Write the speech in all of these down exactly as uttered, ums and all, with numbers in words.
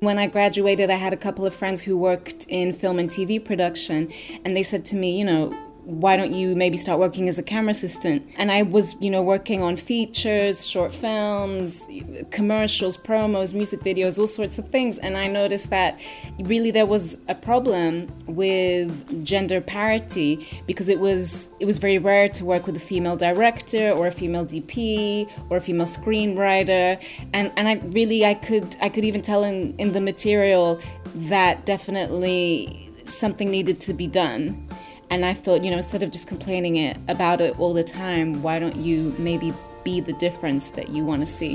When I graduated, I had a couple of friends who worked in film and T V production, and they said to me, you know, why don't you maybe start working as a camera assistant? And I was, you know, working on features, short films, commercials, promos, music videos, all sorts of things. And I noticed that really there was a problem with gender parity, because it was it was very rare to work with a female director or a female D P or a female screenwriter. And and I really I could I could even tell in, in the material that definitely something needed to be done. And I thought, you know, instead of just complaining it about it all the time, why don't you maybe be the difference that you want to see?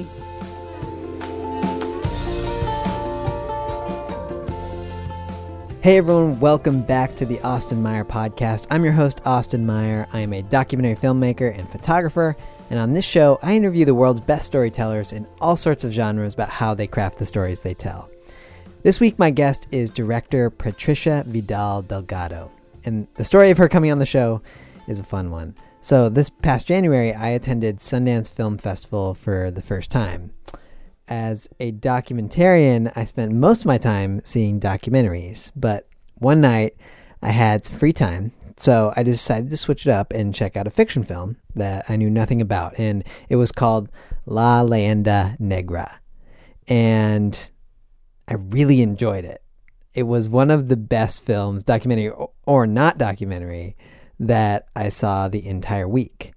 Hey everyone, welcome back to the Austin Meyer podcast. I'm your host, Austin Meyer. I am a documentary filmmaker and photographer, and on this show, I interview the world's best storytellers in all sorts of genres about how they craft the stories they tell. This week, my guest is director Patricia Vidal Delgado. And the story of her coming on the show is a fun one. So this past January, I attended Sundance Film Festival for the first time. As a documentarian, I spent most of my time seeing documentaries. But one night, I had some free time. So I decided to switch it up and check out a fiction film that I knew nothing about. And it was called La Leyenda Negra. And I really enjoyed it. It was one of the best films, documentary or not documentary, that I saw the entire week.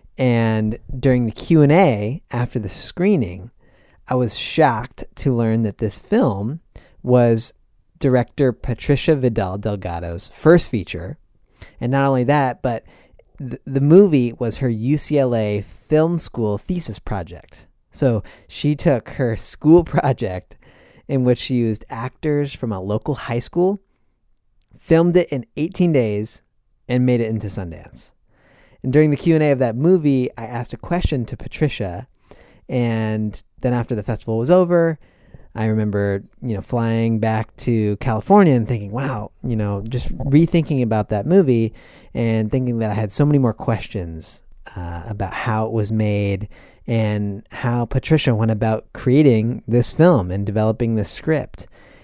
And during the Q and A after the screening, I was shocked to learn that this film was director Patricia Vidal Delgado's first feature. And not only that, but th- the movie was her U C L A film school thesis project. So she took her school project, in which she used actors from a local high school, filmed it in eighteen days, and made it into Sundance. And during the Q and A of that movie, I asked a question to Patricia, and then after the festival was over, I remember, you know, flying back to California and thinking, wow, you know, just rethinking about that movie and thinking that I had so many more questions uh, about how it was made and how Patricia went about creating this film and developing this script.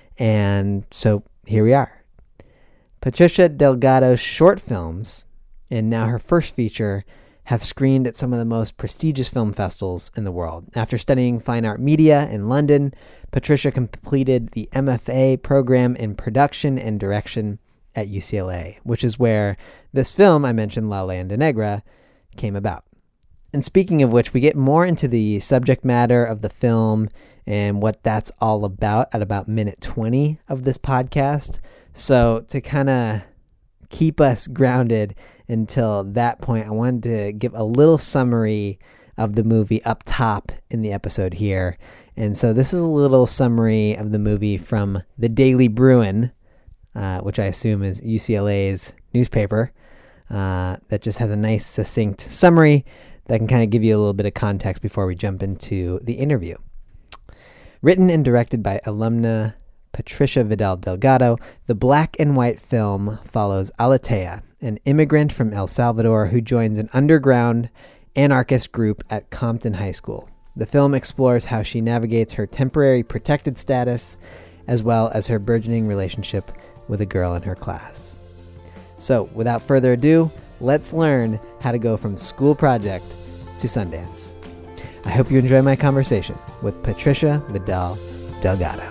And so here we are. Patricia Delgado's short films, and now her first feature, have screened at some of the most prestigious film festivals in the world. After studying fine art media in London, Patricia completed the M F A program in production and direction at U C L A, which is where this film I mentioned, La Leyenda Negra, came about. And speaking of which, we get more into the subject matter of the film and what that's all about at about minute twenty of this podcast. So to kind of keep us grounded until that point, I wanted to give a little summary of the movie up top in the episode here. And so this is a little summary of the movie from the Daily Bruin, uh, which I assume is U C L A's newspaper, uh, that just has a nice succinct summary that can kind of give you a little bit of context before we jump into the interview. Written and directed by alumna Patricia Vidal Delgado, the black and white film follows Alatea, an immigrant from El Salvador who joins an underground anarchist group at Compton High School. The film explores how she navigates her temporary protected status, as well as her burgeoning relationship with a girl in her class. So, without further ado, let's learn how to go from school project to Sundance. I hope you enjoy my conversation with Patricia Vidal Delgado.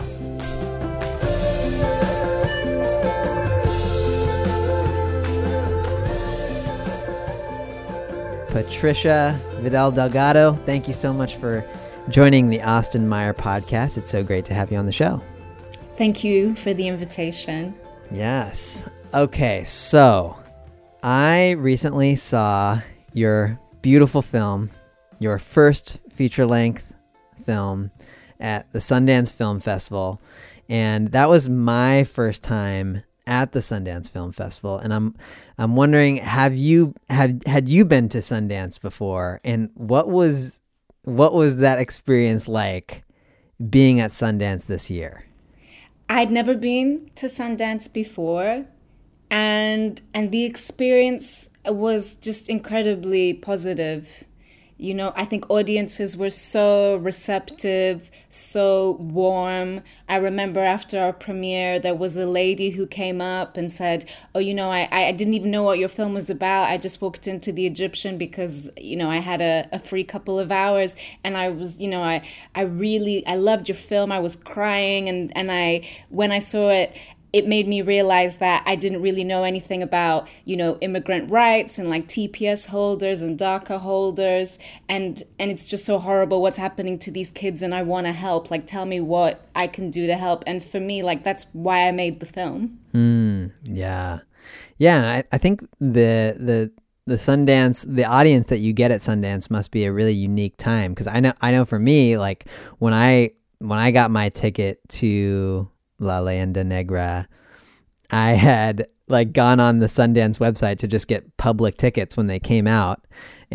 Patricia Vidal Delgado, thank you so much for joining the Austin Meyer podcast. It's so great to have you on the show. Thank you for the invitation. Yes. Okay, so I recently saw your beautiful film, your first feature-length film at the Sundance Film Festival, and that was my first time at the Sundance Film Festival. And I'm I'm wondering, have you had had you been to Sundance before, and what was what was that experience like being at Sundance this year? I'd never been to Sundance before, and and the experience was just incredibly positive. You know, I think audiences were so receptive, so warm. I remember after our premiere, there was a lady who came up and said, oh, you know, I, I didn't even know what your film was about. I just walked into the Egyptian because, you know, I had a, a free couple of hours. And I was, you know, I, I really, I loved your film. I was crying. And, and I, when I saw it, it made me realize that I didn't really know anything about, you know, immigrant rights and like T P S holders and DACA holders. And and it's just so horrible what's happening to these kids, and I want to help. Like, tell me what I can do to help. And for me, like, that's why I made the film. Mm, yeah. Yeah, I, I think the the the Sundance, the audience that you get at Sundance must be a really unique time. Because I know I know for me, like when I when I got my ticket to La Leyenda Negra, I had like gone on the Sundance website to just get public tickets when they came out,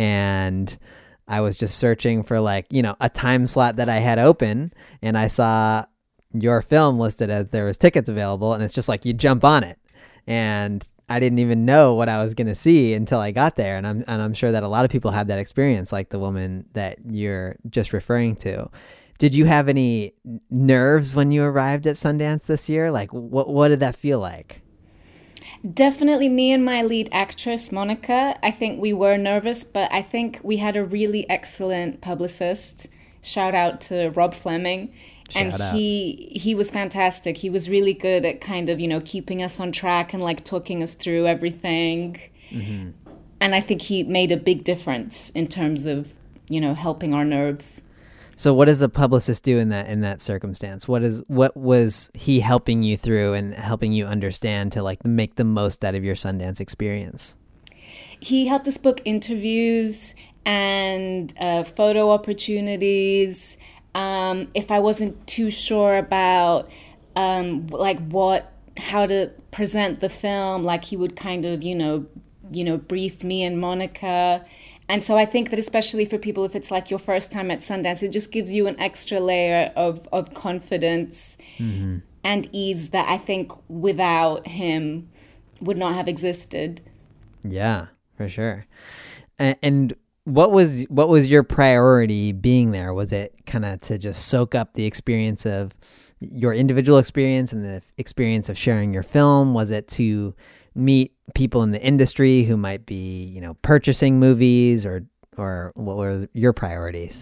and I was just searching for like, you know, a time slot that I had open, and I saw your film listed as there was tickets available, and it's just like you jump on it, and I didn't even know what I was going to see until I got there, and I'm and I'm sure that a lot of people had that experience, like the woman that you're just referring to. Did you have any nerves when you arrived at Sundance this year? Like, what what did that feel like? Definitely me and my lead actress, Monica. I think we were nervous, but I think we had a really excellent publicist. Shout out to Rob Fleming. Shout and out. he he was fantastic. He was really good at kind of, you know, keeping us on track and like talking us through everything. Mm-hmm. And I think he made a big difference in terms of, you know, helping our nerves. So what does a publicist do in that in that circumstance? What is what was he helping you through and helping you understand to like make the most out of your Sundance experience? He helped us book interviews and uh, photo opportunities. Um, if I wasn't too sure about um, like what how to present the film, like he would kind of you know you know brief me and Monica. And so I think that especially for people, if it's like your first time at Sundance, it just gives you an extra layer of, of confidence mm-hmm. and ease that I think without him would not have existed. Yeah, for sure. And, and what was what was your priority being there? Was it kind of to just soak up the experience of your individual experience and the experience of sharing your film? Was it to meet people in the industry who might be, you know, purchasing movies, or or what were your priorities?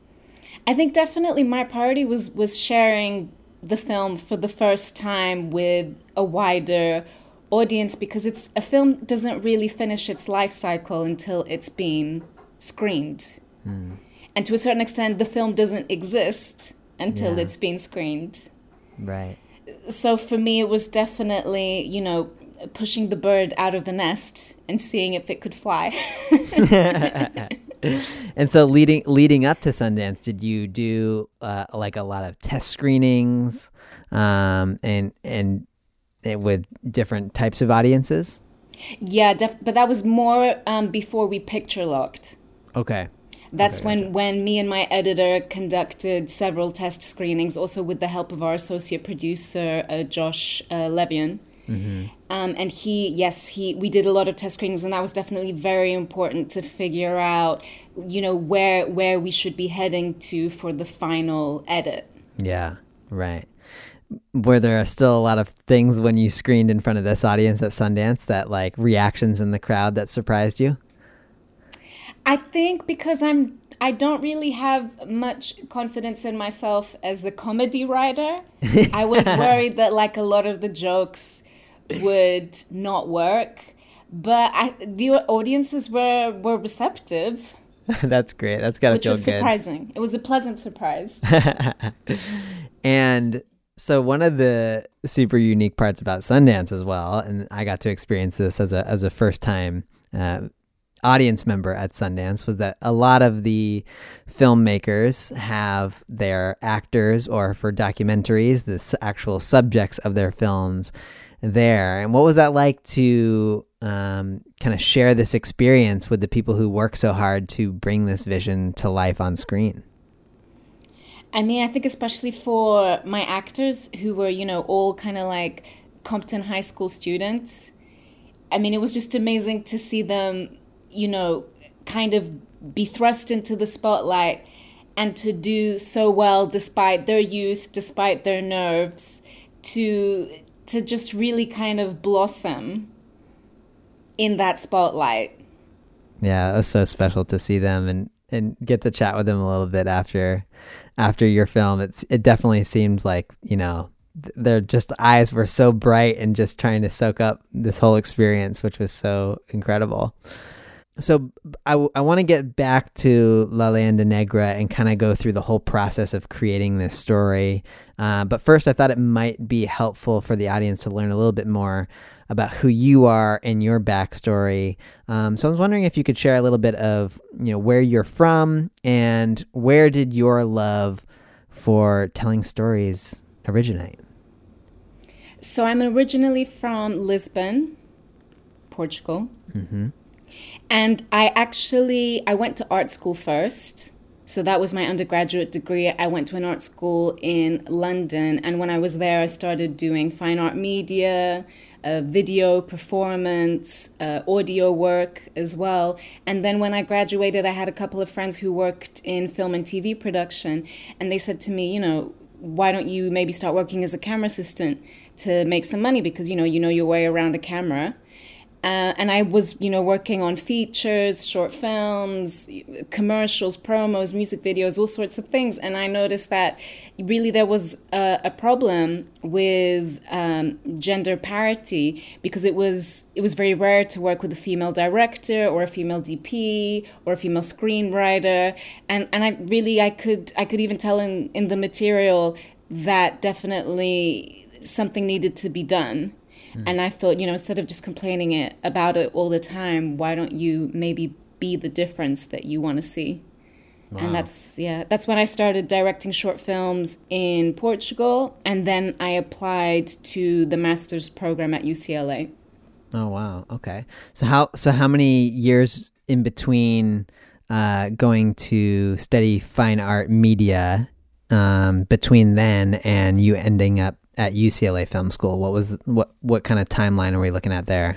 I think definitely my priority was was sharing the film for the first time with a wider audience, because it's a film doesn't really finish its life cycle until it's been screened. Hmm. And to a certain extent, the film doesn't exist until yeah. it's been screened. Right. So for me, it was definitely, you know, pushing the bird out of the nest and seeing if it could fly. And so leading leading up to Sundance, did you do uh, like a lot of test screenings um, and and and with different types of audiences? Yeah, def- but that was more um, before we picture locked. Okay. That's okay, when, gotcha. when me and my editor conducted several test screenings, also with the help of our associate producer, uh, Josh uh, Levian. Mm-hmm. Um, and he, yes, he, we did a lot of test screenings, and that was definitely very important to figure out, you know, where where we should be heading to for the final edit. Yeah, right. Were there still a lot of things when you screened in front of this audience at Sundance, that like reactions in the crowd that surprised you? I think because I'm I don't really have much confidence in myself as a comedy writer. I was worried that like a lot of the jokes would not work, but I, the audiences were were receptive. That's great. That's gotta feel good. Which was surprising. It was a pleasant surprise. And so one of the super unique parts about Sundance as well, and I got to experience this as a as a first time uh, audience member at Sundance, was that a lot of the filmmakers have their actors, or for documentaries, the actual subjects of their films there. And what was that like to um, kind of share this experience with the people who work so hard to bring this vision to life on screen? I mean, I think especially for my actors who were, you know, all kind of like Compton High School students. I mean, it was just amazing to see them, you know, kind of be thrust into the spotlight and to do so well despite their youth, despite their nerves, to to just really kind of blossom in that spotlight. Yeah, it was so special to see them and, and get to chat with them a little bit after after your film. It's it definitely seemed like, you know, their just eyes were so bright and just trying to soak up this whole experience, which was so incredible. So I, I want to get back to La Leyenda Negra and kind of go through the whole process of creating this story. Uh, but first, I thought it might be helpful for the audience to learn a little bit more about who you are and your backstory. Um, so I was wondering if you could share a little bit of, you know, where you're from and where did your love for telling stories originate? So I'm originally from Lisbon, Portugal. Mm-hmm. And I actually, I went to art school first. So that was my undergraduate degree. I went to an art school in London. And when I was there, I started doing fine art media, uh, video, performance, uh, audio work as well. And then when I graduated, I had a couple of friends who worked in film and T V production. And they said to me, you know, why don't you maybe start working as a camera assistant to make some money? Because, you know, you know your way around a camera. Uh, and I was, you know, working on features, short films, commercials, promos, music videos, all sorts of things. And I noticed that really there was a, a problem with um, gender parity because it was it was very rare to work with a female director or a female D P or a female screenwriter. And and I really I could I could even tell in, in the material that definitely something needed to be done. And I thought, you know, instead of just complaining it about it all the time, why don't you maybe be the difference that you want to see? Wow. And that's, yeah, that's when I started directing short films in Portugal. And then I applied to the master's program at U C L A. Oh, wow. Okay. So how, so how many years in between uh, going to study fine art media um, between then and you ending up at U C L A Film School? What was what what kind of timeline are we looking at there?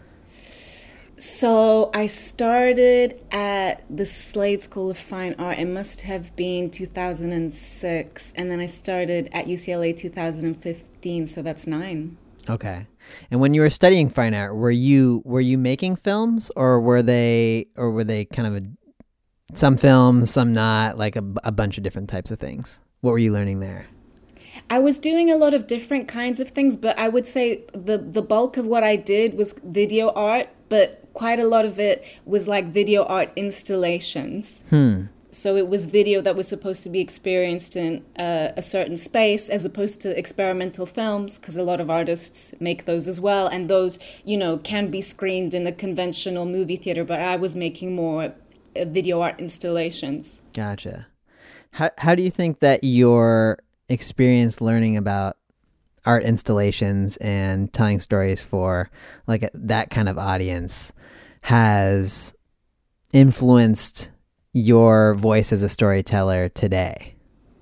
So I started at the Slade School of Fine Art. It must have been two thousand six, and then I started at U C L A two thousand fifteen. So that's nine. Okay. And when you were studying fine art, were you were you making films, or were they or were they kind of a, some films, some not, like a, a bunch of different types of things? What were you learning there? I was doing a lot of different kinds of things, but I would say the, the bulk of what I did was video art, but quite a lot of it was like video art installations. Hmm. So it was video that was supposed to be experienced in uh, a certain space as opposed to experimental films, because a lot of artists make those as well. And those, you know, can be screened in a conventional movie theater, but I was making more uh, video art installations. Gotcha. How, how do you think that your experience learning about art installations and telling stories for like that kind of audience has influenced your voice as a storyteller today?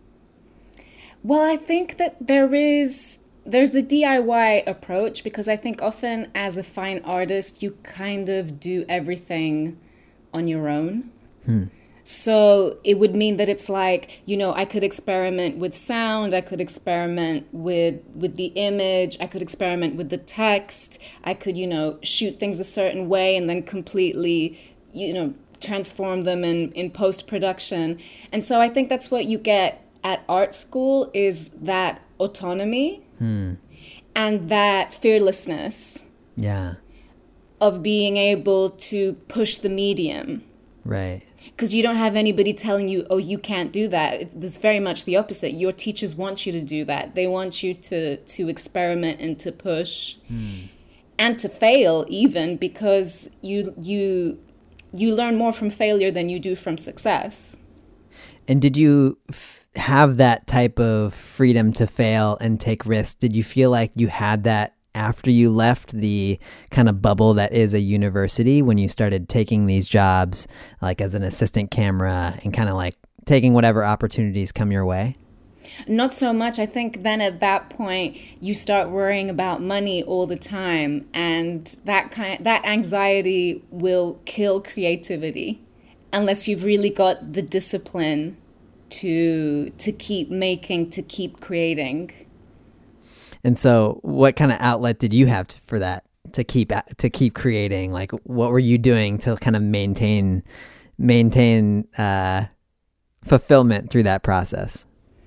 Well, I think that there is there's the D I Y approach, because I think often as a fine artist you kind of do everything on your own. Hmm. So it would mean that it's like, you know, I could experiment with sound, I could experiment with with the image, I could experiment with the text, I could, you know, shoot things a certain way and then completely, you know, transform them in, in post-production. And so I think that's what you get at art school, is that autonomy hmm. and that fearlessness. Yeah. Of being able to push the medium. Right. Because you don't have anybody telling you, oh, you can't do that. It's very much the opposite. Your teachers want you to do that. They want you to, to experiment and to push hmm. and to fail even, because you you you learn more from failure than you do from success. And did you f- have that type of freedom to fail and take risks? Did you feel like you had that after you left the kind of bubble that is a university, when you started taking these jobs like as an assistant camera and kind of like taking whatever opportunities come your way? Not so much. I think then at that point you start worrying about money all the time, and that kind that anxiety will kill creativity. unless you've really got the discipline to to keep making, to keep creating. And so what kind of outlet did you have for that, to keep to keep creating? Like, what were you doing to kind of maintain maintain uh, fulfillment through that process?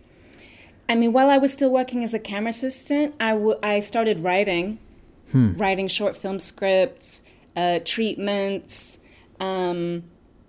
I mean, while I was still working as a camera assistant, I, w- I started writing, hmm. writing short film scripts, uh, treatments, um,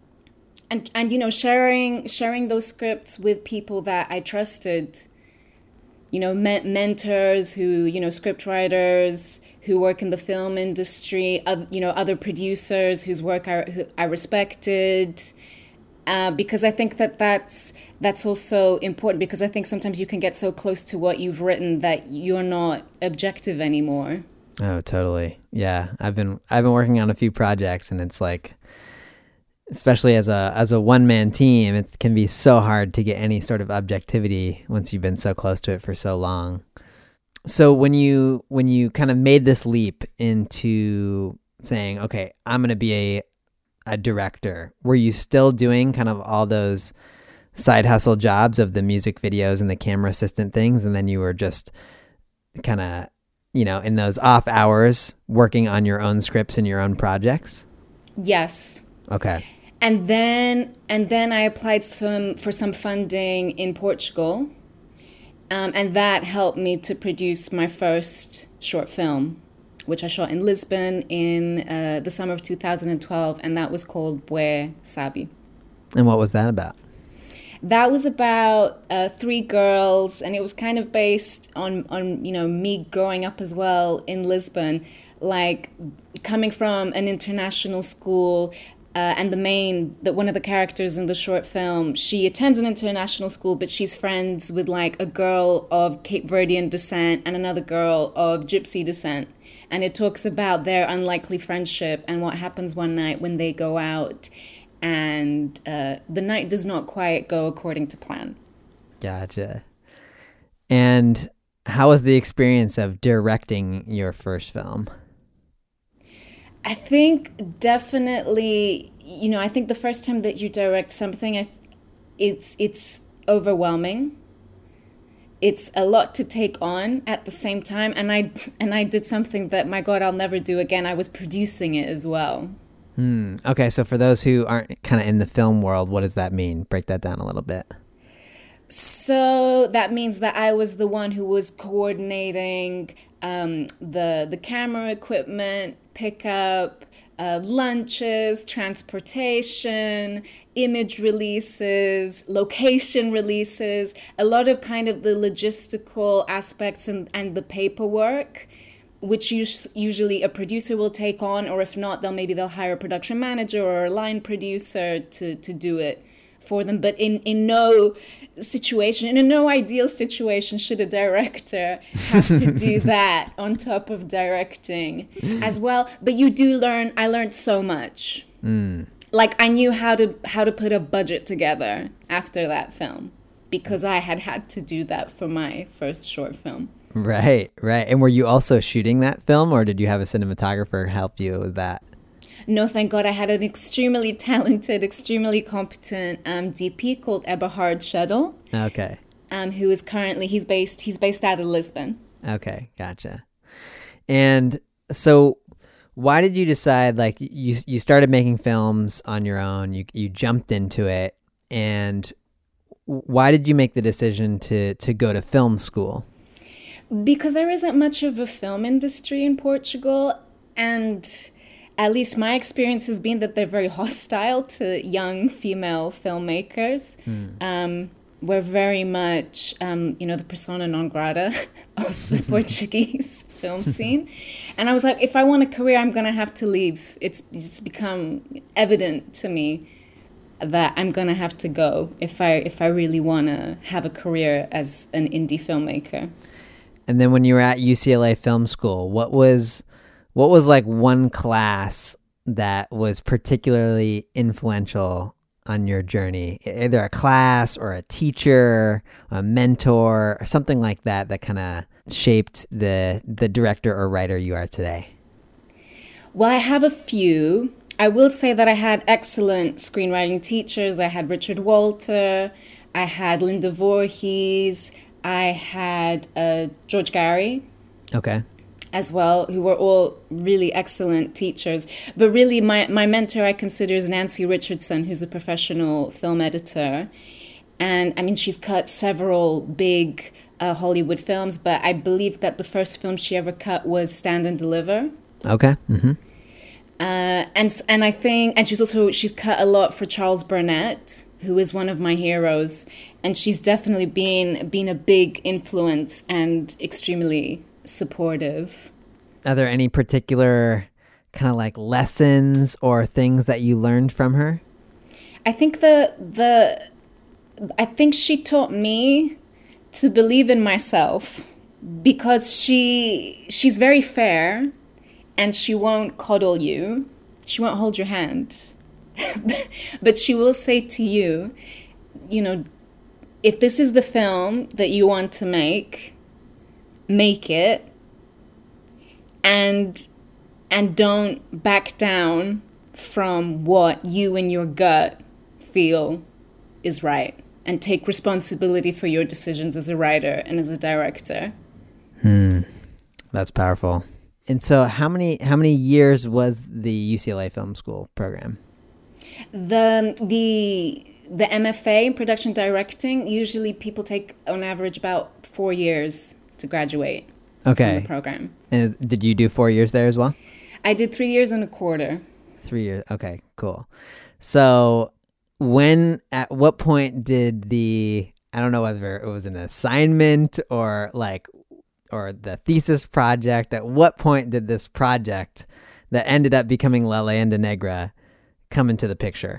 and and you know, sharing sharing those scripts with people that I trusted. You know, me- mentors who, you know, script writers who work in the film industry, uh, you know, other producers whose work I, who I respected, uh, because I think that that's, that's also important, because I think sometimes you can get so close to what you've written that you're not objective anymore. Oh, totally. Yeah. I've been, I've been working on a few projects, and it's like, especially as a as a one-man team, it can be so hard to get any sort of objectivity once you've been so close to it for so long. So when you when you kind of made this leap into saying, okay, I'm going to be a a director, were you still doing kind of all those side hustle jobs of the music videos and the camera assistant things, and then you were just kind of, you know, in those off hours working on your own scripts and your own projects? Yes. Okay. And then and then I applied some for some funding in Portugal, um, and that helped me to produce my first short film, which I shot in Lisbon in uh, the summer of two thousand twelve, and that was called Bue Sabe. And what was that about? That was about uh, three girls, and it was kind of based on, on, you know, me growing up as well in Lisbon, like coming from an international school. Uh, and the main, that one of the characters in the short film, she attends an international school, but she's friends with like a girl of Cape Verdean descent and another girl of Gypsy descent. And it talks about their unlikely friendship and what happens one night when they go out and uh, the night does not quite go according to plan. Gotcha. And how was the experience of directing your first film? I think definitely, you know, I think the first time that you direct something, I, it's it's overwhelming. It's a lot to take on at the same time, and I and I did something that, my God, I'll never do again. I was producing it as well. Hmm. Okay, so for those who aren't kind of in the film world, what does that mean? Break that down a little bit. So that means that I was the one who was coordinating um, the the camera equipment, pickup, uh, lunches, transportation, image releases, location releases, a lot of kind of the logistical aspects and, and the paperwork, which us- usually a producer will take on, or if not, they'll maybe they'll hire a production manager or a line producer to, to do it for them. But in, in no situation, in no ideal situation, should a director have to do that on top of directing as well. But you do learn, I learned so much. Mm. Like I knew how to how to put a budget together after that film, because I had had to do that for my first short film. Right, right. And were you also shooting that film, or did you have a cinematographer help you with that? No, thank God. I had an extremely talented, extremely competent um, D P called Eberhard Schedel. Okay. Um, who is currently, he's based, he's based out of Lisbon. Okay, gotcha. And so why did you decide, like, you you started making films on your own, you you jumped into it, and why did you make the decision to to go to film school? Because there isn't much of a film industry in Portugal, and at least my experience has been that they're very hostile to young female filmmakers. Hmm. Um, we're very much, um, you know, the persona non grata of the Portuguese film scene. And I was like, if I want a career, I'm going to have to leave. It's, it's become evident to me that I'm going to have to go if I if I really want to have a career as an indie filmmaker. And then when you were at U C L A Film School, what was... What was like one class that was particularly influential on your journey? Either a class or a teacher, a mentor, or something like that that kind of shaped the the director or writer you are today? Well, I have a few. I will say that I had excellent screenwriting teachers. I had Richard Walter, I had Linda Voorhees, I had uh, George Gary. Okay. As well, who were all really excellent teachers. But really, my, my mentor I consider is Nancy Richardson, who's a professional film editor. And I mean, she's cut several big uh, Hollywood films, but I believe that the first film she ever cut was Stand and Deliver. Okay. Mm-hmm. Uh, and and I think, and she's also, she's cut a lot for Charles Burnett, who is one of my heroes. And she's definitely been, been a big influence and extremely supportive. Are there any particular kind of like lessons or things that you learned from her? I think the the I think she taught me to believe in myself, because she she's very fair and she won't coddle you. She won't hold your hand. But she will say to you, you know, if this is the film that you want to make, make it, and and don't back down from what you and your gut feel is right, and take responsibility for your decisions as a writer and as a director. Hmm. That's powerful. And so how many how many years was the U C L A Film School program? The the the M F A in production directing, usually people take on average about four years to graduate. Okay. From the program. And is, did you do four years there as well? I did three years and a quarter. Three years. Okay, cool. So when, at what point did the, I don't know whether it was an assignment or like, or the thesis project, at what point did this project that ended up becoming La Leyenda Negra come into the picture?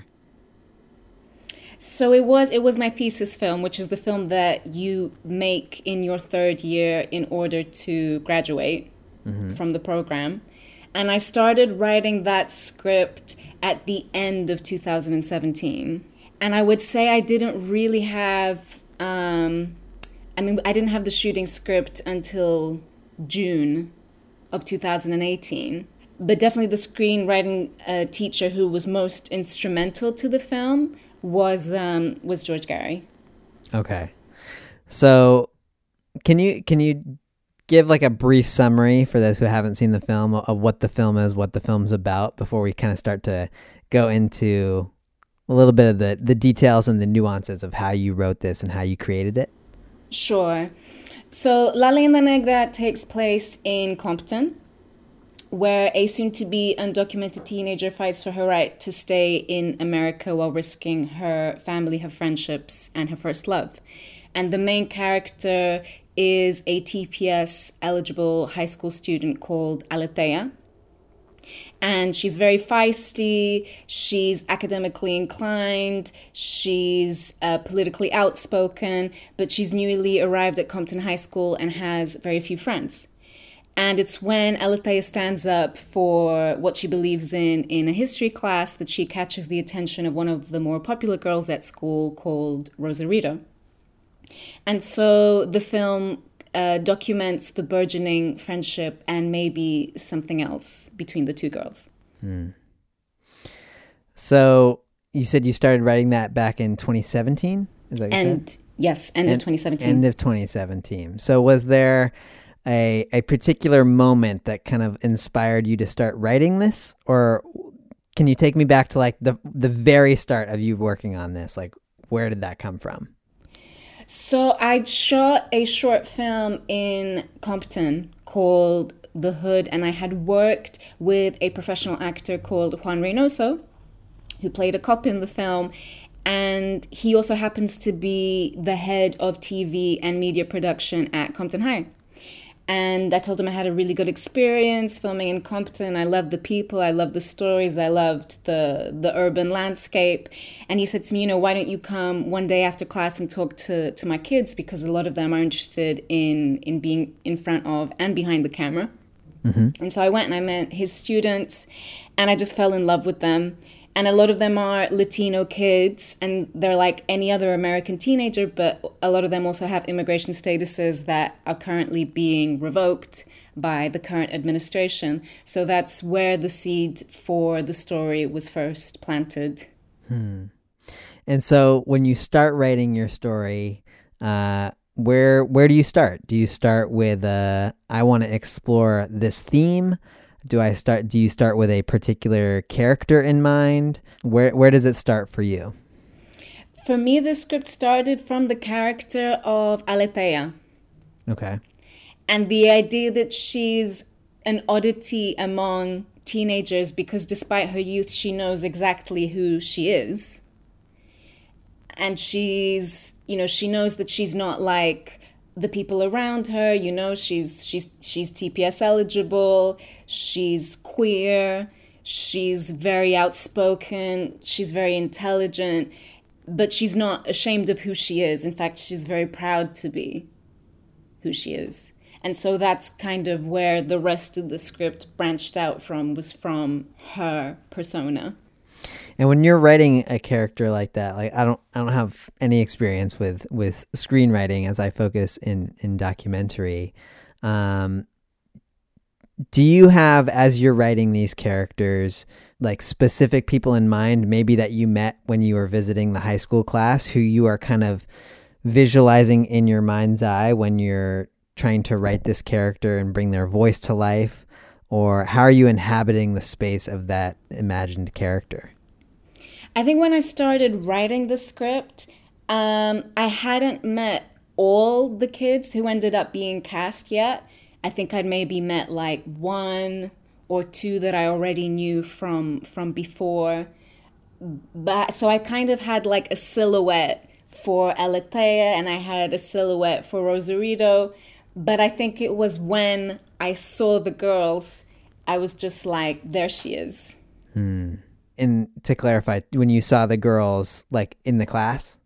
So it was it was my thesis film, which is the film that you make in your third year in order to graduate mm-hmm. from the program. And I started writing that script at the end of two thousand seventeen. And I would say I didn't really have, um, I mean, I didn't have the shooting script until June of two thousand eighteen. But definitely the screenwriting uh, teacher who was most instrumental to the film was um, was George Gary. Okay. So can you can you give like a brief summary for those who haven't seen the film of what the film is, what the film's about, before we kind of start to go into a little bit of the, the details and the nuances of how you wrote this and how you created it? Sure. So La Leyenda Negra takes place in Compton, where a soon-to-be undocumented teenager fights for her right to stay in America while risking her family, her friendships, and her first love. And the main character is a T P S-eligible high school student called Aletheia. And she's very feisty, she's academically inclined, she's uh, politically outspoken, but she's newly arrived at Compton High School and has very few friends. And it's when Aletheia stands up for what she believes in in a history class that she catches the attention of one of the more popular girls at school called Rosarito. And so the film uh, documents the burgeoning friendship and maybe something else between the two girls. Hmm. So you said you started writing that back in twenty seventeen? Is that what you and said? Yes, end and, of twenty seventeen. End of twenty seventeen. So was there a a particular moment that kind of inspired you to start writing this, or can you take me back to like the the very start of you working on this? Like, where did that come from? So I'd shot a short film in Compton called The Hood, and I had worked with a professional actor called Juan Reynoso, who played a cop in the film, and he also happens to be the head of T V and media production at Compton High. And I told him I had a really good experience filming in Compton. I loved the people, I loved the stories, I loved the the urban landscape. And he said to me, you know, why don't you come one day after class and talk to, to my kids, because a lot of them are interested in, in being in front of and behind the camera. Mm-hmm. And so I went and I met his students, and I just fell in love with them. And a lot of them are Latino kids, and they're like any other American teenager, but a lot of them also have immigration statuses that are currently being revoked by the current administration. So that's where the seed for the story was first planted. Hmm. And so when you start writing your story, uh, where where do you start? Do you start with, uh, I want to explore this theme? Do I start? Do you start with a particular character in mind? Where where does it start for you? For me, the script started from the character of Aletheia. Okay. And the idea that she's an oddity among teenagers because despite her youth, she knows exactly who she is. And she's, you know, she knows that she's not like the people around her. You know, she's she's she's T P S eligible, she's queer, she's very outspoken, she's very intelligent, but she's not ashamed of who she is. In fact, she's very proud to be who she is. And so that's kind of where the rest of the script branched out from, was from her persona. And when you're writing a character like that, like I don't, I don't have any experience with, with screenwriting as I focus in, in documentary. Um, do you have, as you're writing these characters, like specific people in mind, maybe that you met when you were visiting the high school class, who you are kind of visualizing in your mind's eye when you're trying to write this character and bring their voice to life? Or how are you inhabiting the space of that imagined character? I think when I started writing the script, um, I hadn't met all the kids who ended up being cast yet. I think I'd maybe met like one or two that I already knew from from before. But so I kind of had like a silhouette for Aletheia and I had a silhouette for Rosarito. But I think it was when I saw the girls, I was just like, there she is. Hmm. And to clarify, when you saw the girls, like in the class?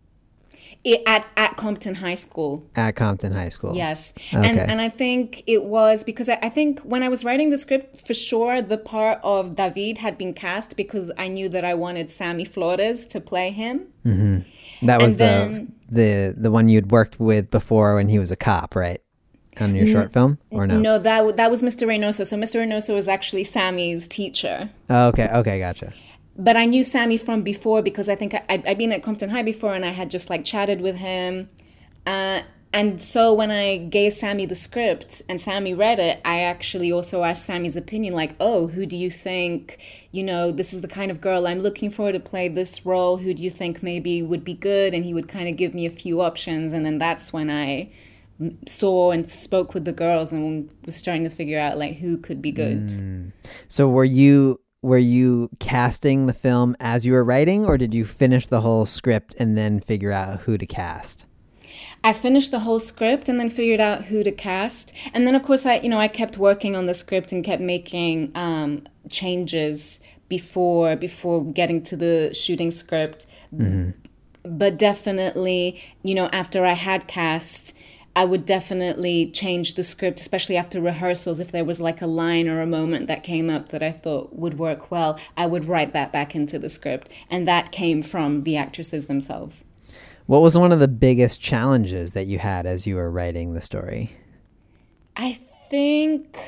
It, at, at Compton High School. At Compton High School. Yes. Okay. And and I think it was because I, I think when I was writing the script, for sure, the part of David had been cast because I knew that I wanted Sammy Flores to play him. Mm-hmm. That was And then, the, the the one you'd worked with before when he was a cop, right? On your short film, or no? No, that that was Mister Reynoso. So Mister Reynoso was actually Sammy's teacher. Oh, okay, okay, gotcha. But I knew Sammy from before because I think I, I'd, I'd been at Compton High before and I had just like chatted with him. Uh, and so when I gave Sammy the script and Sammy read it, I actually also asked Sammy's opinion, like, oh, who do you think, you know, this is the kind of girl I'm looking for to play this role. Who do you think maybe would be good? And he would kind of give me a few options. And then that's when I saw and spoke with the girls and was trying to figure out like who could be good. Mm. So were you were you casting the film as you were writing, or did you finish the whole script and then figure out who to cast? I finished the whole script and then figured out who to cast. And then of course I you know I kept working on the script and kept making um, changes before before getting to the shooting script. Mm-hmm. But definitely, you know, after I had cast, I would definitely change the script, especially after rehearsals. If there was like a line or a moment that came up that I thought would work well, I would write that back into the script. And that came from the actresses themselves. What was one of the biggest challenges that you had as you were writing the story? I think,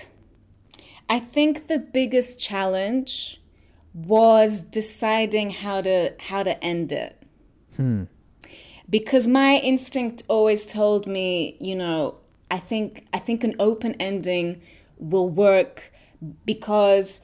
I think the biggest challenge was deciding how to how to end it. Hmm. Because my instinct always told me, you know, I think I think an open ending will work because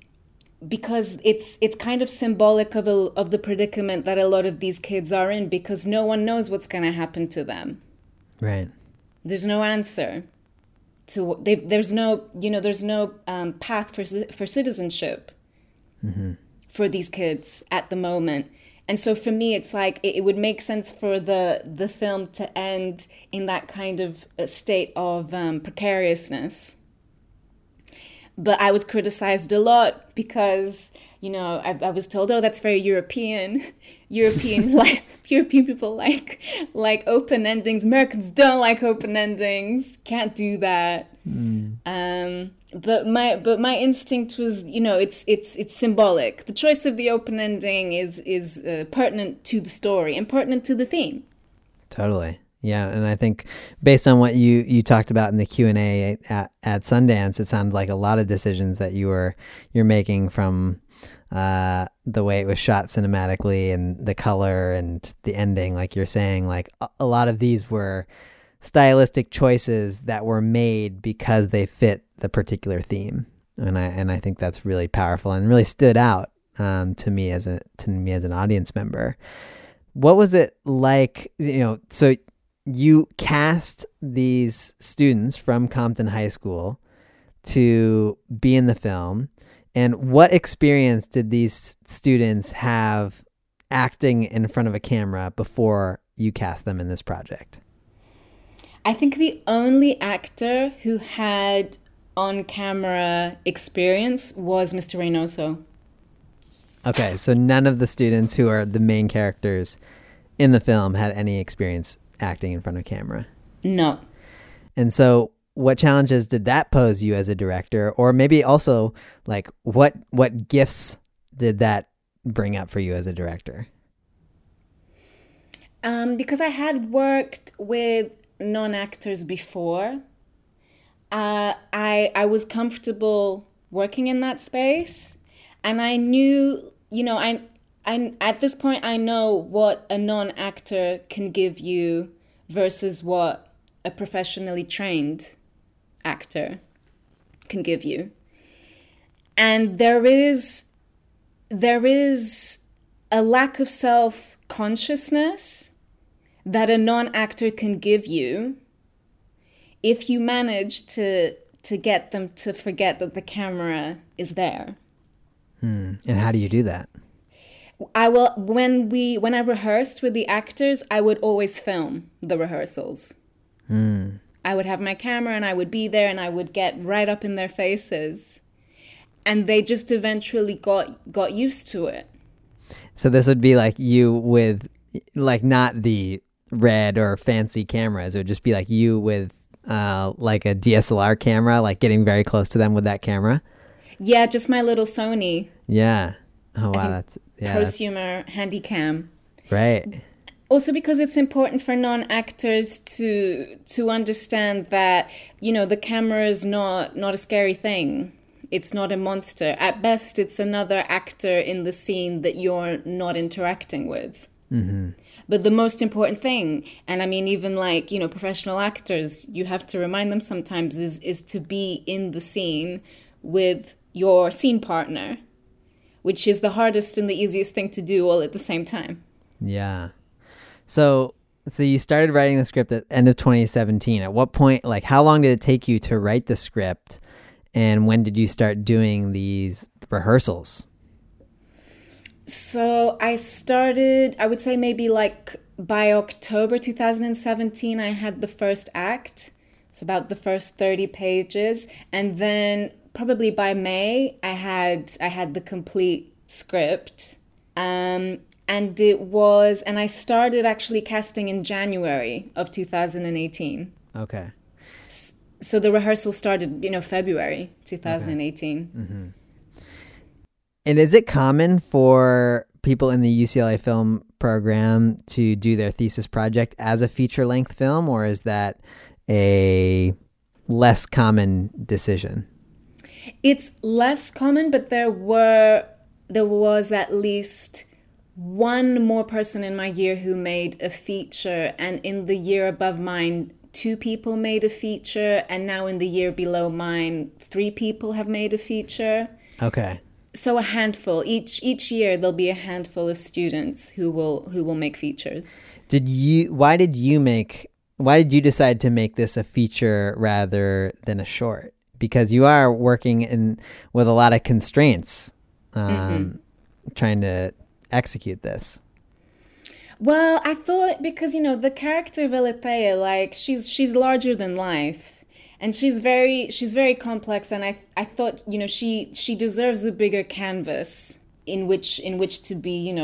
because it's it's kind of symbolic of a, of the predicament that a lot of these kids are in, because no one knows what's going to happen to them. Right. There's no answer to they, there's no you know there's no um, path for for citizenship mm-hmm. for these kids at the moment. And so for me, it's like it, it would make sense for the the film to end in that kind of state of um, precariousness. But I was criticized a lot because, you know, I, I was told, oh, that's very European. European like European people like like open endings. Americans don't like open endings. Can't do that. Mm. Um, but my but my instinct was, you know, it's it's it's symbolic. The choice of the open ending is is uh, pertinent to the story and pertinent to the theme. Totally. Yeah, and I think based on what you, you talked about in the Q and A at, at Sundance, it sounded like a lot of decisions that you were you're making, from uh, the way it was shot cinematically and the color and the ending, like you're saying, like a, a lot of these were stylistic choices that were made because they fit the particular theme, and I and I think that's really powerful and really stood out um, to me as a to me as an audience member. What was it like? You know, so you cast these students from Compton High School to be in the film, and what experience did these students have acting in front of a camera before you cast them in this project? I think the only actor who had on-camera experience was Mister Reynoso. Okay, so none of the students who are the main characters in the film had any experience acting in front of camera. No. And so what challenges did that pose you as a director? Or maybe also, like, what what gifts did that bring up for you as a director? Um, because I had worked with non-actors before, uh, I I was comfortable working in that space, and I knew, you know, I I at this point I know what a non-actor can give you versus what a professionally trained actor can give you. And there is there is a lack of self-consciousness that a non-actor can give you if you manage to to get them to forget that the camera is there. Hmm. And how do you do that? I will when we when I rehearsed with the actors, I would always film the rehearsals. Hmm. I would have my camera and I would be there and I would get right up in their faces. And they just eventually got got used to it. So this would be like you with, like, not the red or fancy cameras. It would just be like you with uh, like a D S L R camera, like getting very close to them with that camera. Yeah, just my little Sony. Yeah. Oh, wow. That's, yeah. Prosumer Handycam. Right. Also because it's important for non-actors to to understand that, you know, the camera is not, not a scary thing. It's not a monster. At best, it's another actor in the scene that you're not interacting with. Mm-hmm. But the most important thing, and I mean, even like, you know, professional actors, you have to remind them sometimes, is, is to be in the scene with your scene partner, which is the hardest and the easiest thing to do all at the same time. Yeah. So, so you started writing the script at the end of twenty seventeen. At what point, like, how long did it take you to write the script? And when did you start doing these rehearsals? So I started, I would say maybe like by October two thousand seventeen, I had the first act. So about the first thirty pages. And then probably by May, I had I had the complete script. Um, and it was, and I started actually casting in January of two thousand eighteen. Okay. So the rehearsal started, you know, February two thousand eighteen. Okay. Mm-hmm. And is it common for people in the U C L A film program to do their thesis project as a feature-length film, or is that a less common decision? It's less common, but there were there was at least one more person in my year who made a feature, and in the year above mine, two people made a feature, and now in the year below mine, three people have made a feature. Okay. So a handful. Each each year there'll be a handful of students who will who will make features. Did you why did you make why did you decide to make this a feature rather than a short? Because you are working in with a lot of constraints, um, mm-hmm. trying to execute this. Well, I thought because, you know, the character of Aletheia, like she's she's larger than life, and she's very she's very complex, and I I thought, you know, she she deserves a bigger canvas in which in which to be, you know,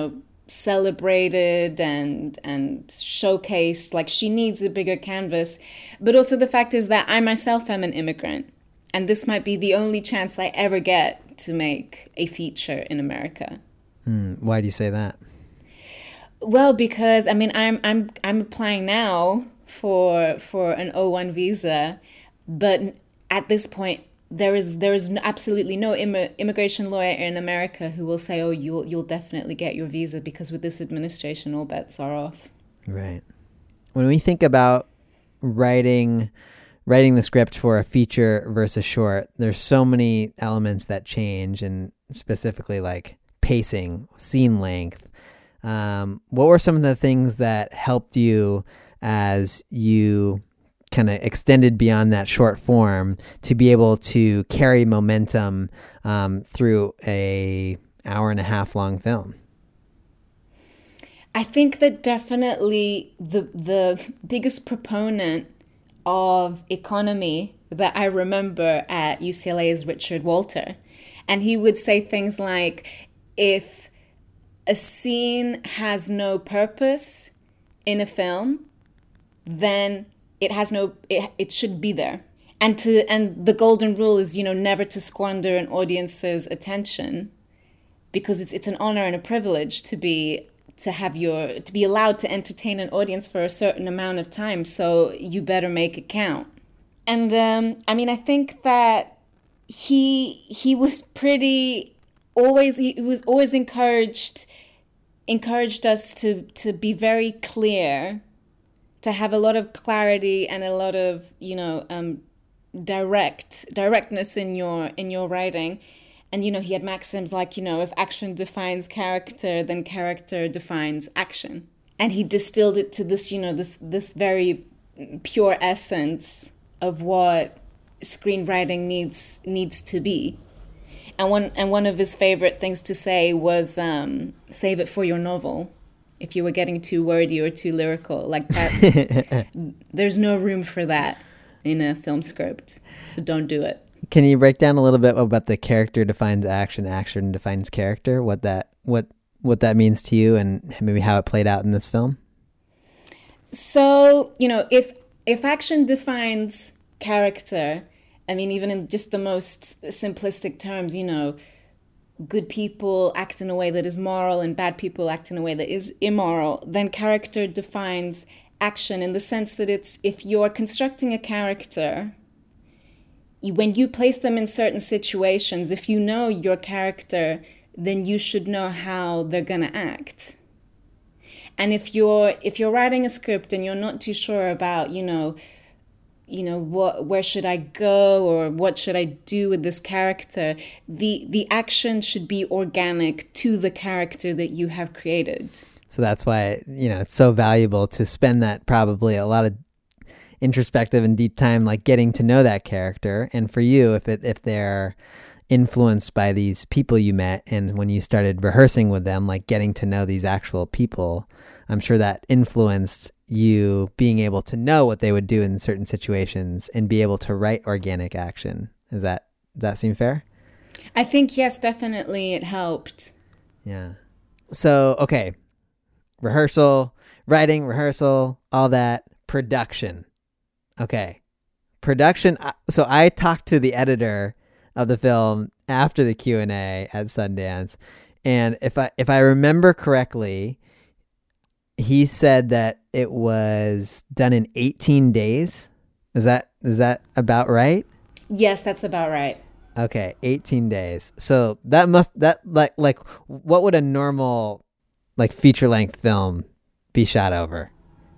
celebrated and and showcased. Like, she needs a bigger canvas. But also the fact is that I myself am an immigrant, and this might be the only chance I ever get to make a feature in America. Mm, why do you say that? Well, because I mean, I'm I'm I'm applying now for for an O one visa, but at this point, there is there is absolutely no Im- immigration lawyer in America who will say, "Oh, you'll you'll definitely get your visa," because with this administration, all bets are off. Right. When we think about writing writing the script for a feature versus short, there's so many elements that change, and specifically like pacing, scene length. Um, what were some of the things that helped you as you kind of extended beyond that short form to be able to carry momentum um, through a hour and a half long film? I think that definitely the the biggest proponent of economy that I remember at U C L A is Richard Walter. And he would say things like, if a scene has no purpose in a film, then it has no, it, it should be there. And to and the golden rule is, you know, never to squander an audience's attention, because it's it's an honor and a privilege to be to have your to be allowed to entertain an audience for a certain amount of time. So you better make it count. And um, I mean, I think that he he was pretty always he was always encouraged encouraged us to to be very clear, to have a lot of clarity and a lot of, you know, um, direct directness in your in your writing. And, you know, he had maxims like, you know, if action defines character, then character defines action. And he distilled it to this, you know, this this very pure essence of what screenwriting needs needs to be. And one and one of his favorite things to say was, um, save it for your novel. If you were getting too wordy or too lyrical, like that, there's no room for that in a film script. So don't do it. Can you break down a little bit about the character defines action, action defines character, what that what what that means to you, and maybe how it played out in this film? So, you know, if if action defines character, I mean, even in just the most simplistic terms, you know, good people act in a way that is moral and bad people act in a way that is immoral, then character defines action in the sense that it's, if you're constructing a character, you, when you place them in certain situations, if you know your character, then you should know how they're going to act. And if you're if you're writing a script and you're not too sure about, you know, you know, what, where should I go or what should I do with this character, the the action should be organic to the character that you have created. So that's why, you know, it's so valuable to spend that probably a lot of introspective and deep time, like getting to know that character. And for you, if it if they're influenced by these people you met, and when you started rehearsing with them, like getting to know these actual people, I'm sure that influenced you being able to know what they would do in certain situations and be able to write organic action. Is that, does that seem fair? I think, yes, definitely it helped. Yeah. So, okay. Rehearsal, writing, rehearsal, all that, production. Okay. Production. So I talked to the editor of the film after the Q and A at Sundance. And if I, if I remember correctly, he said that it was done in eighteen days. Is that, is that about right? Yes, that's about right. Okay. eighteen days. So that must, that like, like what would a normal like feature length film be shot over?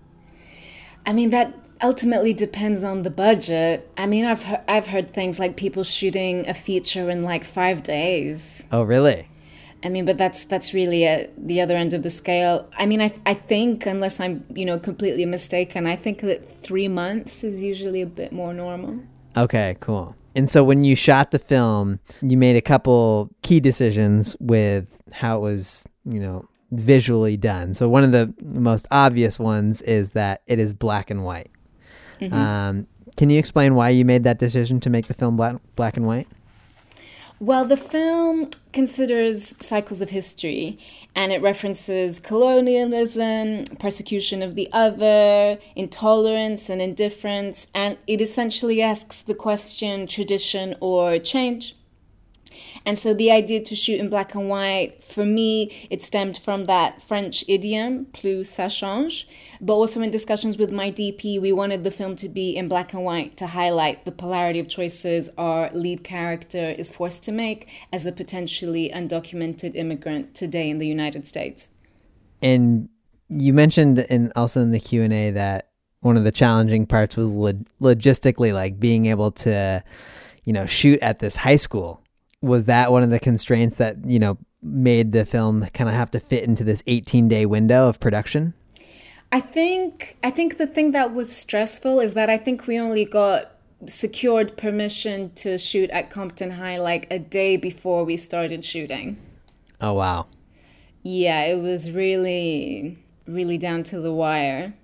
I mean, that ultimately depends on the budget. I mean, I've he- I've heard things like people shooting a feature in like five days. Oh, really? I mean, but that's that's really at the other end of the scale. I mean, I I think, unless I'm, you know, completely mistaken, I think that three months is usually a bit more normal. Okay, cool. And so when you shot the film, you made a couple key decisions with how it was, you know, visually done. So one of the most obvious ones is that it is black and white. Mm-hmm. Um, can you explain why you made that decision to make the film black, black and white? Well, the film considers cycles of history, and it references colonialism, persecution of the other, intolerance and indifference, and it essentially asks the question, tradition or change? And so the idea to shoot in black and white, for me, it stemmed from that French idiom, plus ça change. But also in discussions with my D P, we wanted the film to be in black and white to highlight the polarity of choices our lead character is forced to make as a potentially undocumented immigrant today in the United States. And you mentioned in also in the Q and A that one of the challenging parts was log- logistically, like being able to, you know, shoot at this high school. Was that one of the constraints that, you know, made the film kind of have to fit into this eighteen day window of production? I think I think the thing that was stressful is that I think we only got secured permission to shoot at Compton High like a day before we started shooting. Oh, wow. Yeah, it was really, really down to the wire.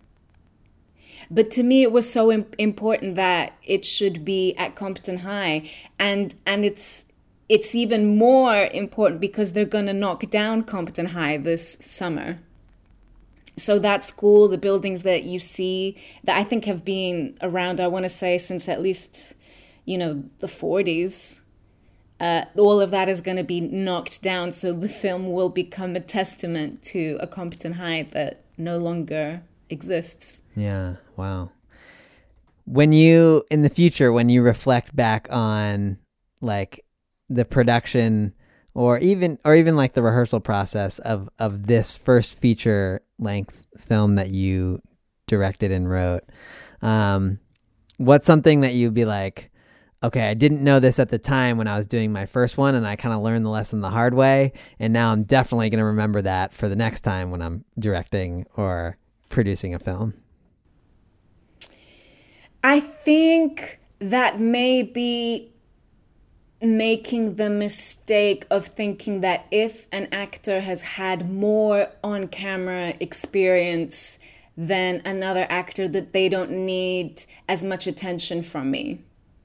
But to me, it was so im- important that it should be at Compton High. And and it's it's even more important because they're going to knock down Compton High this summer. So that school, the buildings that you see, that I think have been around, I want to say, since at least, you know, the forties, uh, all of that is going to be knocked down. So the film will become a testament to a Compton High that no longer exists. Yeah, wow. When you, in the future, when you reflect back on, like, the production or even or even like the rehearsal process of of this first feature length film that you directed and wrote, um what's something that you'd be like, okay, I didn't know this at the time when I was doing my first one, and I kind of learned the lesson the hard way, and now I'm definitely going to remember that for the next time when I'm directing or producing a film? I think that maybe making the mistake of thinking that if an actor has had more on-camera experience than another actor, that they don't need as much attention from me.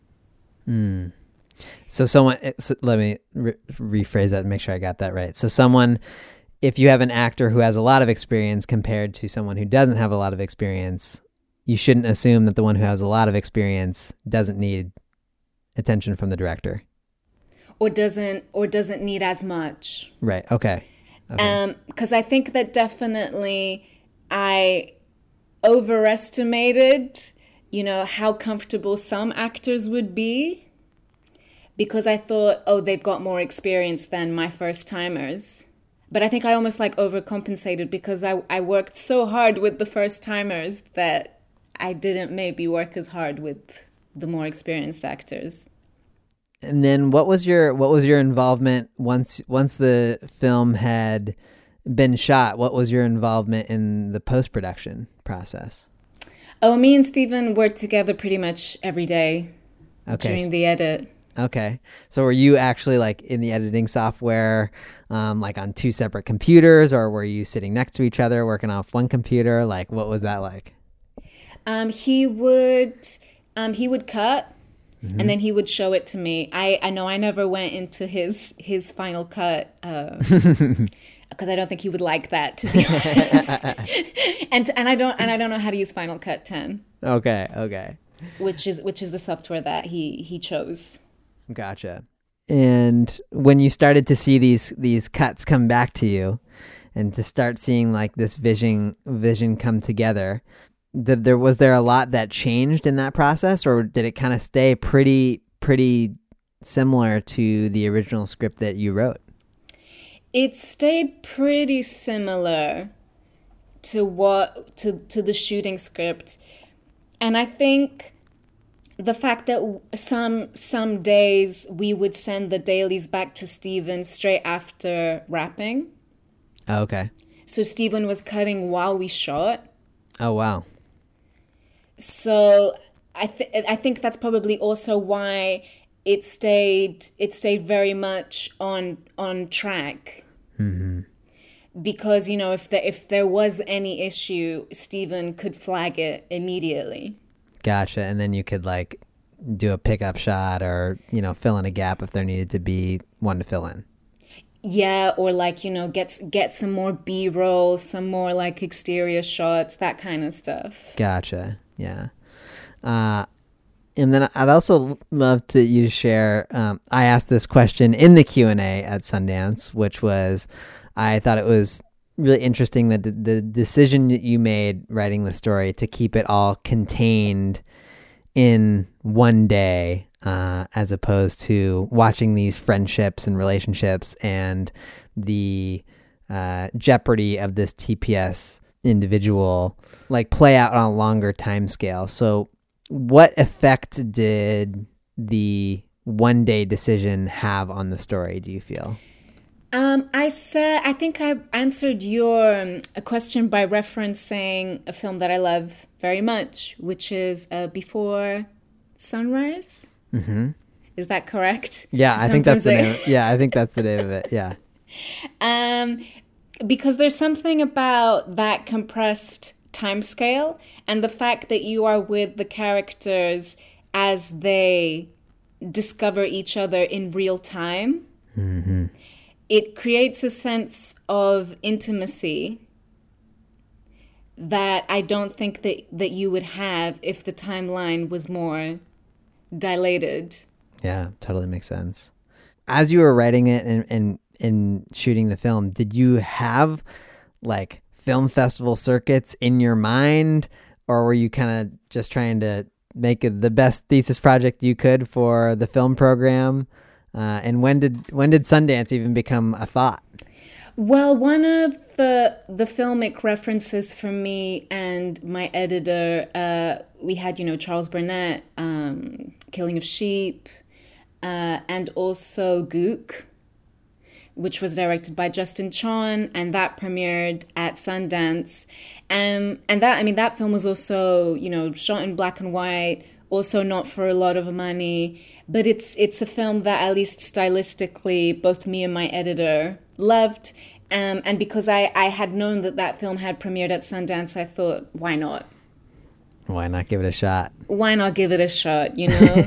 Hmm. So someone, so let me re- rephrase that and make sure I got that right. So someone, if you have an actor who has a lot of experience compared to someone who doesn't have a lot of experience, you shouldn't assume that the one who has a lot of experience doesn't need attention from the director. Or doesn't or doesn't need as much. Right. Okay. Okay. Um, because I think that definitely I overestimated, you know, how comfortable some actors would be, because I thought, oh, they've got more experience than my first timers. But I think I almost like overcompensated because I, I worked so hard with the first timers that I didn't maybe work as hard with the more experienced actors. And then what was your what was your involvement once once the film had been shot? What was your involvement in the post-production process? Oh, me and Steven worked together pretty much every day okay. during the edit. Okay. So were you actually like in the editing software, um, like on two separate computers, or were you sitting next to each other working off one computer? Like, what was that like? Um, he would um, he would cut. Mm-hmm. And then he would show it to me. I, I know I never went into his his final cut because uh, I don't think he would like that, to be honest. and and I don't and I don't know how to use Final Cut ten. Okay, okay. Which is which is the software that he he chose. Gotcha. And when you started to see these these cuts come back to you, and to start seeing like this vision vision come together, Did there was there a lot that changed in that process, or did it kind of stay pretty pretty similar to the original script that you wrote? It stayed pretty similar to what to to the shooting script, and I think the fact that some some days we would send the dailies back to Steven straight after wrapping. Oh, okay. So Steven was cutting while we shot. Oh, wow. So I think I think that's probably also why it stayed it stayed very much on on track. Mm-hmm. Because, you know, if there if there was any issue, Steven could flag it immediately. Gotcha. And then you could like do a pickup shot or, you know, fill in a gap if there needed to be one to fill in. Yeah, or like, you know, get get some more B-roll, some more like exterior shots, that kind of stuff. Gotcha. Yeah. Uh, and then I'd also love to you to share. Um, I asked this question in the Q and A at Sundance, which was, I thought it was really interesting that the, the decision that you made writing the story to keep it all contained in one day, uh, as opposed to watching these friendships and relationships and the uh, jeopardy of this T P S individual like play out on a longer time scale. So what effect did the one day decision have on the story, do you feel? Um, I said, I think I answered your um, a question by referencing a film that I love very much, which is uh, Before Sunrise. Mm-hmm. Is that correct? Yeah, I think that's the I... name. Of, yeah, I think that's the name of it. Yeah. Um, because there's something about that compressed time scale and the fact that you are with the characters as they discover each other in real time. Mm-hmm. It creates a sense of intimacy that I don't think that, that you would have if the timeline was more dilated. Yeah, totally makes sense. As you were writing it and, and, and shooting the film, did you have like film festival circuits in your mind, or were you kind of just trying to make it the best thesis project you could for the film program? Uh, and when did when did Sundance even become a thought? Well, one of the the filmic references for me and my editor, uh, we had, you know, Charles Burnett, um, Killing of Sheep, uh, and also Gook, which was directed by Justin Chon, and that premiered at Sundance. Um, and that, I mean, that film was also, you know, shot in black and white, also not for a lot of money. But it's it's a film that, at least stylistically, both me and my editor loved. Um, and because I, I had known that that film had premiered at Sundance, I thought, why not? Why not give it a shot? Why not give it a shot, you know?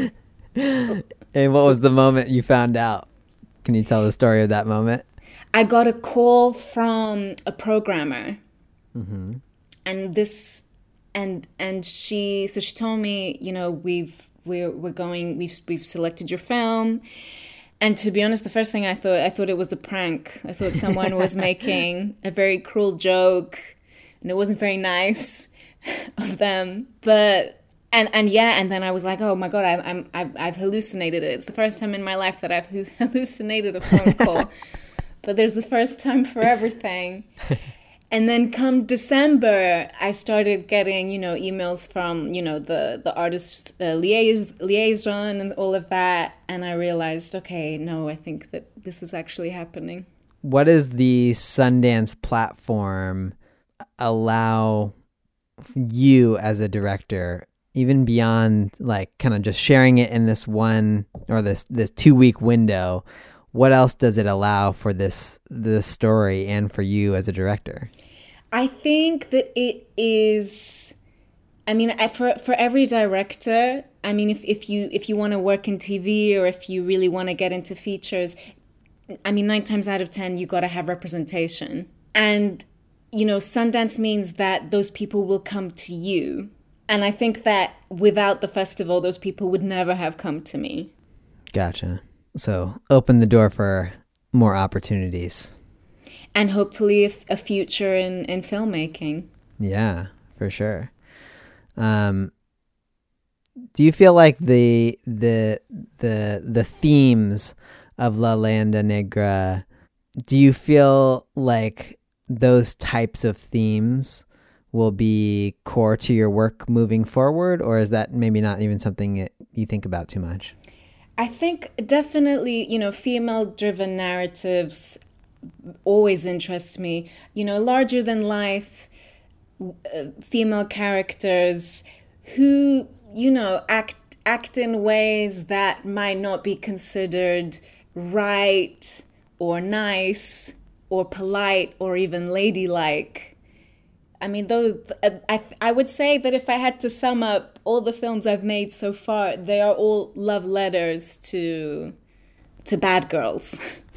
And what was the moment you found out? Can you tell the story of that moment? I got a call from a programmer. Mm-hmm. And this, and and she, so she told me, you know, we've, We're we're going. We've we've selected your film, and to be honest, the first thing I thought I thought it was the prank. I thought someone was making a very cruel joke, and it wasn't very nice of them. But and and yeah, and then I was like, oh my god, I, I'm I've I've hallucinated it. It's the first time in my life that I've hallucinated a phone call. But there's the first time for everything. And then come December, I started getting, you know, emails from, you know, the, the artist uh, liais- liaison and all of that. And I realized, okay, no, I think that this is actually happening. What does the Sundance platform allow you as a director, even beyond like kind of just sharing it in this one or this, this two week window? What else does it allow for this this story and for you as a director? I think that it is, I mean, for for every director, I mean, if, if you if you want to work in T V or if you really want to get into features, I mean, nine times out of ten, you got to have representation. And, you know, Sundance means that those people will come to you. And I think that without the festival, those people would never have come to me. Gotcha. So open the door for more opportunities. And hopefully a, a future in, in filmmaking. Yeah, for sure. Um, do you feel like the the the the themes of La Leyenda Negra, do you feel like those types of themes will be core to your work moving forward, or is that maybe not even something that you think about too much? I think definitely, you know, female-driven narratives always interest me. You know, larger than life uh, female characters who, you know, act act in ways that might not be considered right or nice or polite or even ladylike. I mean, those. I I would say that if I had to sum up all the films I've made so far, they are all love letters to to bad girls.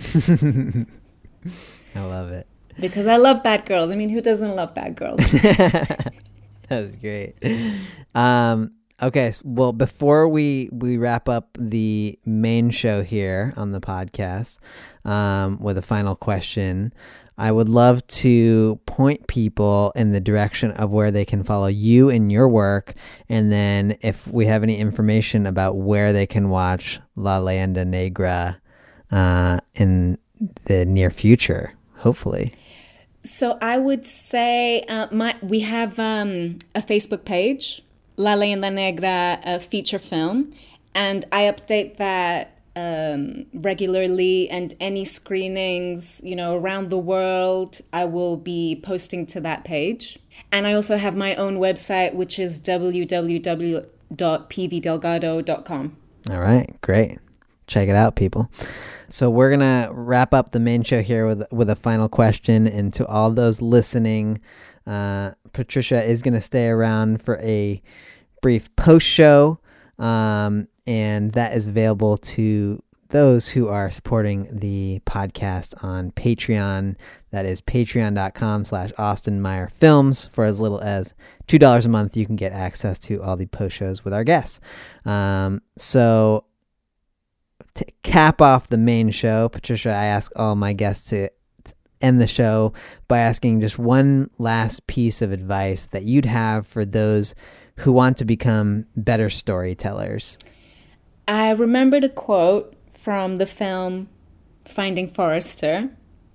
I love it. Because I love bad girls. I mean, who doesn't love bad girls? That was great. Um, okay, well, before we, we wrap up the main show here on the podcast um, with a final question, I would love to point people in the direction of where they can follow you and your work, and then if we have any information about where they can watch La Leyenda Negra uh, in the near future, hopefully. So I would say uh, my we have um, a Facebook page, La Leyenda Negra, a feature film, and I update that um, regularly. And any screenings, you know, around the world, I will be posting to that page. And I also have my own website, which is w w w dot p v delgado dot com. All right, great. Check it out, people. So we're going to wrap up the main show here with with a final question. And to all those listening, uh, Patricia is going to stay around for a brief post-show, um, and that is available to those who are supporting the podcast on Patreon. That is patreon.com slash Austin Meyer Films. For as little as two dollars a month, you can get access to all the post-shows with our guests. Um, so... To cap off the main show, Patricia, I ask all my guests to end the show by asking just one last piece of advice that you'd have for those who want to become better storytellers. I remembered a quote from the film Finding Forrester,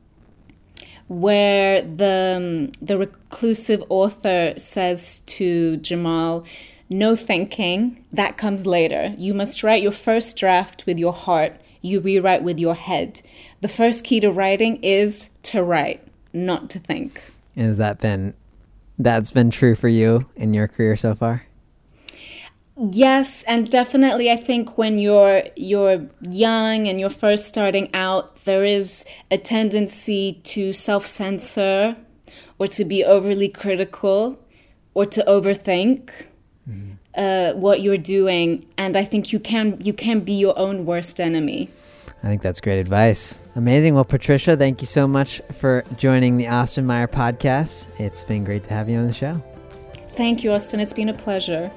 where the, the reclusive author says to Jamal, "No thinking, that comes later. You must write your first draft with your heart. You rewrite with your head. The first key to writing is to write, not to think." And has that been, that's been true for you in your career so far? Yes, and definitely I think when you're you're young and you're first starting out, there is a tendency to self-censor or to be overly critical or to overthink. Mm-hmm. Uh, what you're doing, and I think you can you can be your own worst enemy. I think that's great advice. Amazing. Well, Patricia, thank you so much for joining the Austin Meyer podcast. It's been great to have you on the show. Thank you, Austin. It's been a pleasure.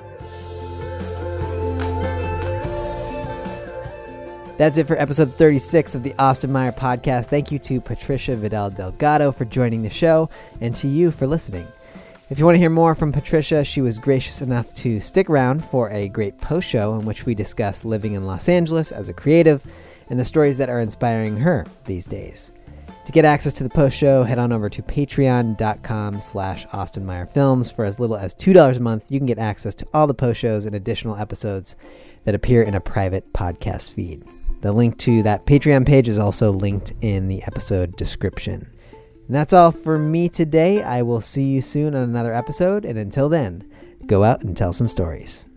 That's it for episode thirty-six of the Austin Meyer podcast. Thank you to Patricia Vidal Delgado for joining the show, and to you for listening. If you want to hear more from Patricia, she was gracious enough to stick around for a great post show in which we discuss living in Los Angeles as a creative and the stories that are inspiring her these days. To get access to the post show, head on over to patreon.com slash Austin Meyer Films. For as little as two dollars a month, you can get access to all the post shows and additional episodes that appear in a private podcast feed. The link to that Patreon page is also linked in the episode description. And that's all for me today. I will see you soon on another episode. And until then, go out and tell some stories.